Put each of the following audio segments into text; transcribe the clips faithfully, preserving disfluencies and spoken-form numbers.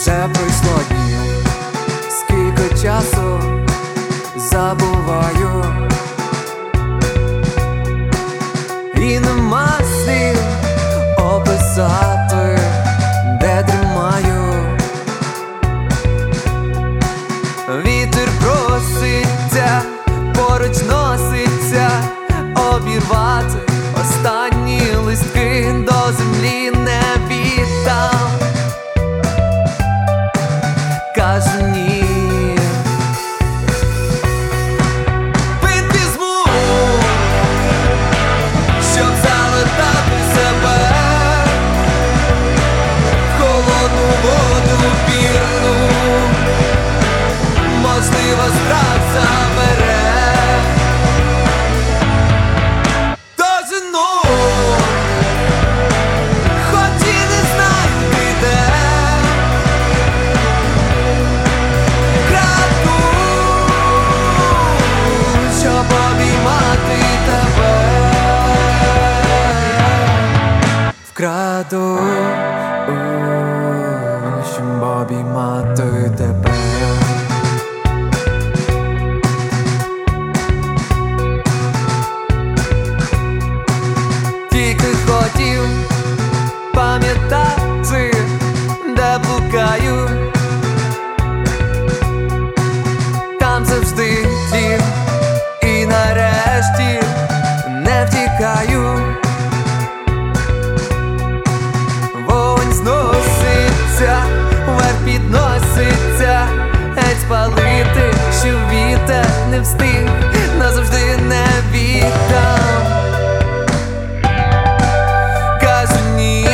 Вже пройшло днів, скільки часу забуваю, і нема слів описати, де тримаю. Вітер проситься, поруч носиться, обірвати останні листки, до землі не віддам. Кажу ні. Пит візьму, щоб залатати себе, в холодну воду пірну, можливо, страх забере. Дожену, хоч і не знаю ти де, краду, щоб обіймати тебе. Вкраду, щоб обіймати тебе. Тільки хотів пам'ятати, де блукаю, там завжди дім, і нарешті не втікаю. Вогонь зноситься, вверх підноситься, геть спалити, що вітер не встиг, назавжди не віддам. Кажу ні.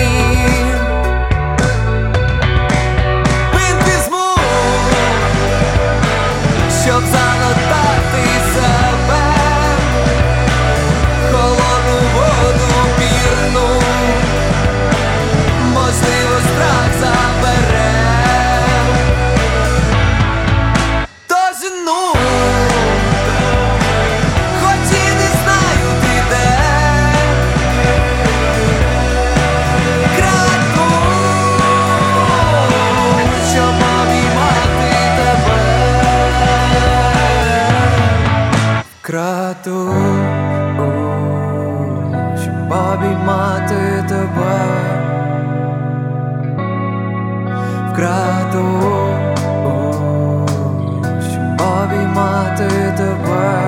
Пит візьму, щоб залатати себе, холодну воду пірну, можливо, страх забере. Дожену, хоч і не знаю ти де, краду, щоб обіймати тебе. Краду, щоб обіймати тебе. Вкраду, щоб обіймати тебе.